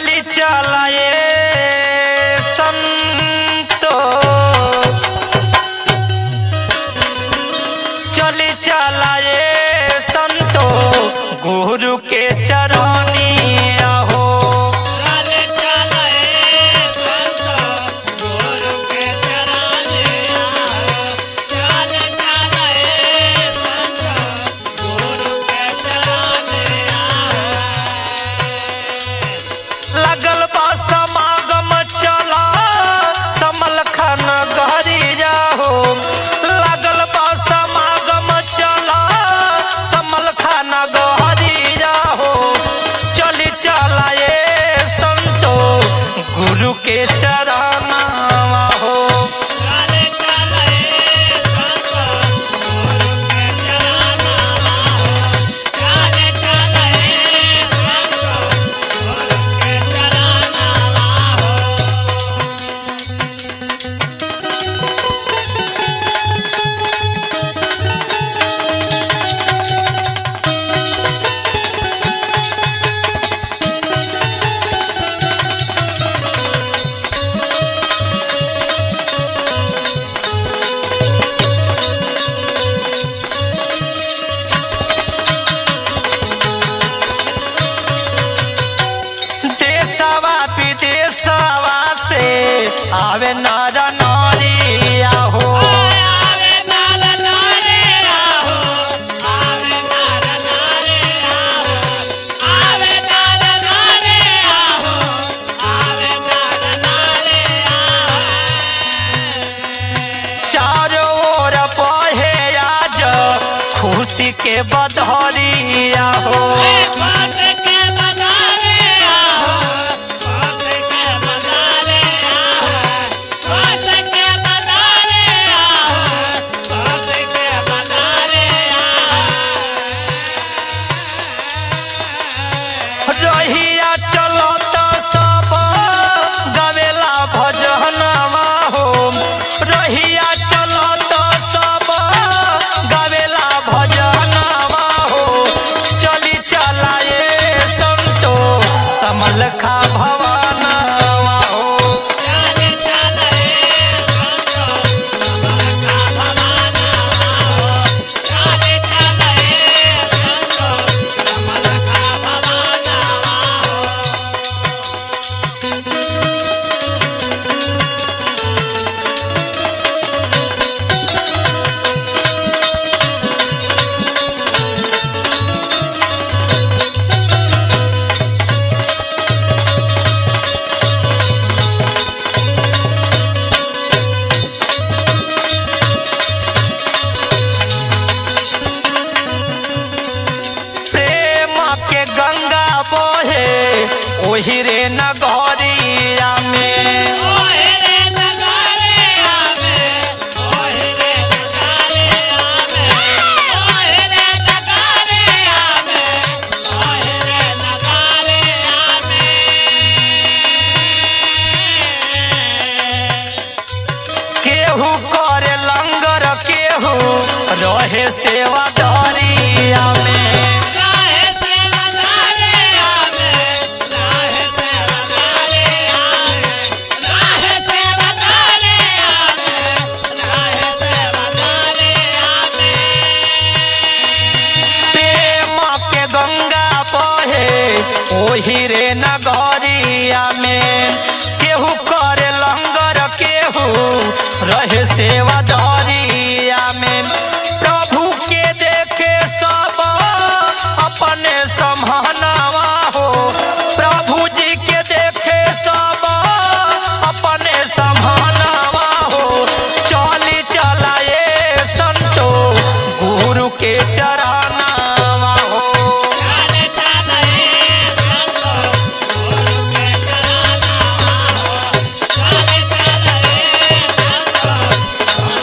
चली चलाए संतो, चली चलाए संतो गुरु के चरनिया हो। चली चलाए संतो गुरु के चरनिया हो। चली चलाए संतो गुरु के चरनिया हो। लगल बा समागम चला समल खान गहरी जाहो। लगल बा समागम चला समल खान गहरी जाहो। चली चलाए संतो गुरु के चरना हो। चली चलाए संतो गुरु के चरना हो। चली चलाए संतो गुरु के चरना हो। देशवा विदेशवा से आवे नर नारिया हो। आवे नार नारे आहो। आवे नार नारे आहो। आवे नार नारे आहो। आवे नार नारे आहो। चारों ओर बहे आज खुशी के बदहरिया हो। पास के बदारे आहो। पास के बदारे आहो। पास के बदारे आहो। पास के बदारे आहो। रहिया चलो तो सब गवेला भजनवा हो। रहिया चलो तो सब गवेला भजनवा हो। चली चलाए संतो समल खा भवनवा हो। चली चलाए संतो समल खा भवनवा हो। चली चलाए संतो समल खा भवनवा प्रेम के गंगा बोहे ओही रे नगरिया में। ओहे रे नगारे आवे। ओहे रे नगारे आवे। ओहे रे नगारे आवे। ओहे रे नगारे आवे। केहू करे लंगर केहू रहे सेवा दरिया में। राहे से नगारे आवे। राहे से नगारे आवे। राहे से नगारे आवे। राहे से नगारे आवे। प्रेम के गंगा बहे ओही रे नगरिया में। केहू करे लंगर केहू रहे सेवा दरिया में। प्रभु के देखे सब अपने समहनवा हो। प्रभु जी के देखे सब अपने समहनवा हो। चली चलाए संतो गुरु के चरनवा हो। चली चलाए संतो गुरु के चरनवा हो। चली चलाए संतो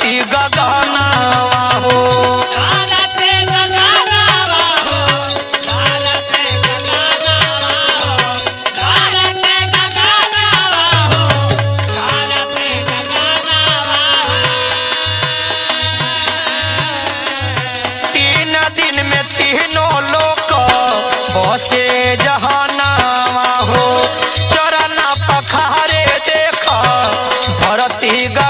धरती गगनवा हो। धरती गगनवा हो, धरती गगनवा हो, धरती गगनवा हो, धरती गगनवा हो। तीन दिन में तीनों लोक बसे जहानावा हो। चरण पखारे देख धरती